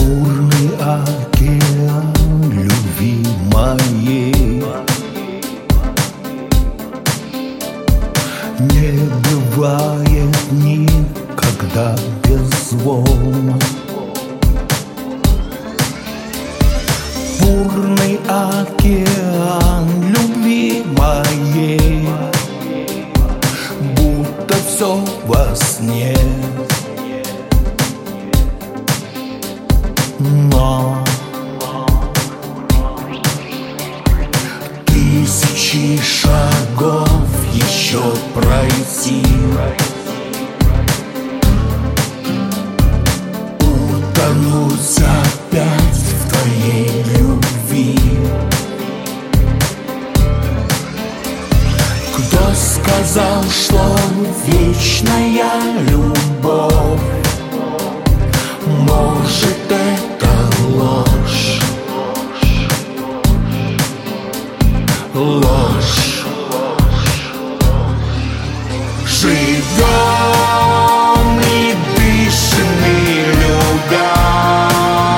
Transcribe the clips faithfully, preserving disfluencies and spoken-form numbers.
бурный океан любви моей. Не бывает никогда без волн. Бурный океан любви моей, будто все во сне. Но тысячи шагов еще пройти, утонуть опять в твоей любви. Кто сказал, что вечная любовь? Может, это ложь, ложь. Живем и дышим и любя,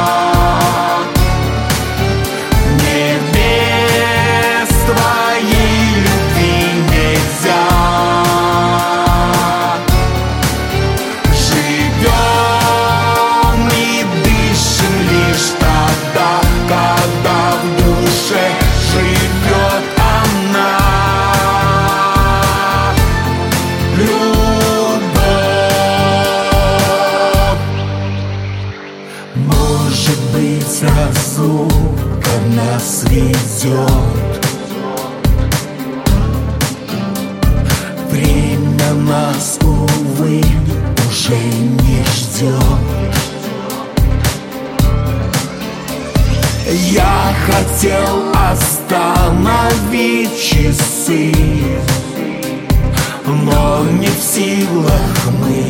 небес твоей любви нельзя. Живем и дышим лишь тогда, когда в душе живет она. Может быть, разлука нас ведет, время нас, увы, уже не ждет. Я хотел остановить часы, но не в силах мы